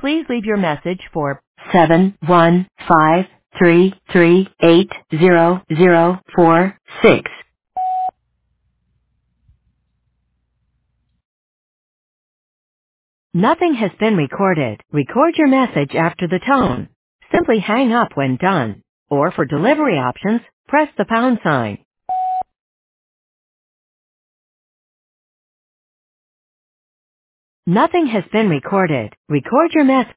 Please leave your message for 71533880046. Nothing has been recorded. Record your message after the tone. Simply hang up when done. Or for delivery options, press the pound sign. Nothing has been recorded. Record your message.